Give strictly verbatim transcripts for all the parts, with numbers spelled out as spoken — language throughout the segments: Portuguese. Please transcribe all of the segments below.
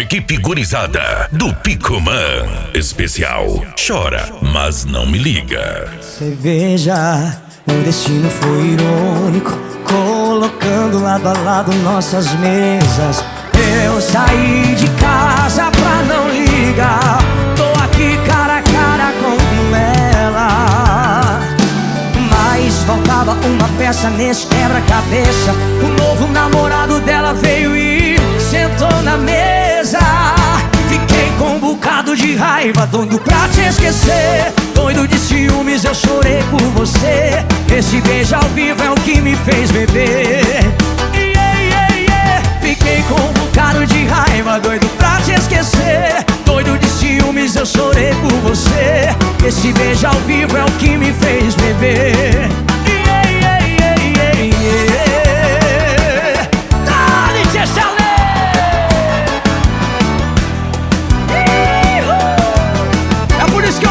equipe gurizada do Picoman. Especial Chora, mas não me liga. Você veja, o destino foi irônico, colocando lado a lado nossas mesas. Eu saí de casa pra não ligar, tô aqui cara a cara com ela. Mas faltava uma peça nesse quebra-cabeça. O novo namorado dela veio e sentou na mesa. Fiquei com um bocado de raiva, doido pra te esquecer. Doido de ciúmes, eu chorei por você. Esse beijo ao vivo é o que me fez beber. Yeah, yeah, yeah. Fiquei com um bocado de raiva, doido pra te esquecer. Doido de ciúmes, eu chorei por você. Esse beijo ao vivo é o que me fez beber. Yeah, yeah, yeah, yeah, yeah. Dale, Tchê Chalé. É por isso que eu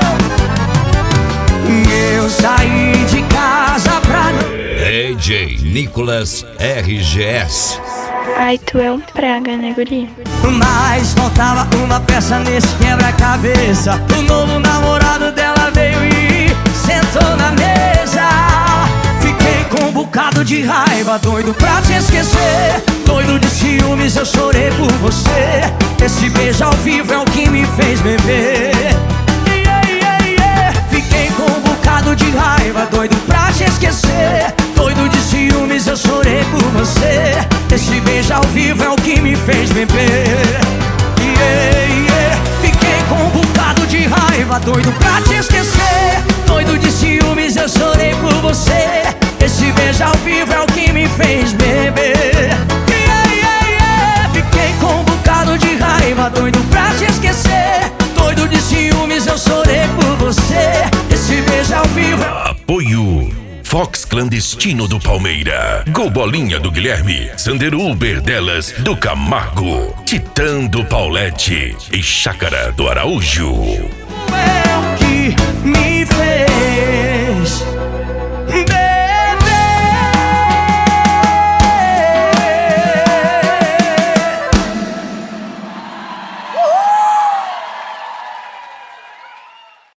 meu. Eu saí de casa pra não... D J Nicolas R G S. Ai, tu é um praga, né, guri? Mas faltava uma peça nesse quebra-cabeça. O novo namorado dela veio e sentou na mesa. Fiquei com um bocado de raiva, doido pra te esquecer. Doido de ciúmes, eu chorei por você. Esse beijo ao vivo é o que me fez beber. Yeah, yeah, yeah. Fiquei com um bocado de raiva, doido pra te esquecer. Doido de ciúmes, eu chorei por você. Esse beijo ao vivo é o que me fez beber. Yeah, yeah. Fiquei com um bocado de raiva, doido pra te esquecer. Doido de ciúmes, eu chorei por você. Esse beijo ao vivo é o que me fez beber. Yeah, yeah, yeah. Fiquei com um bocado de raiva, doido pra te esquecer. Doido de ciúmes, eu chorei por você. Esse beijo ao vivo. Apoio Fox Clandestino do Palmeira, Gol Bolinha do Guilherme, Sander Uber delas do Camargo, Titã do Paulette e Chácara do Araújo.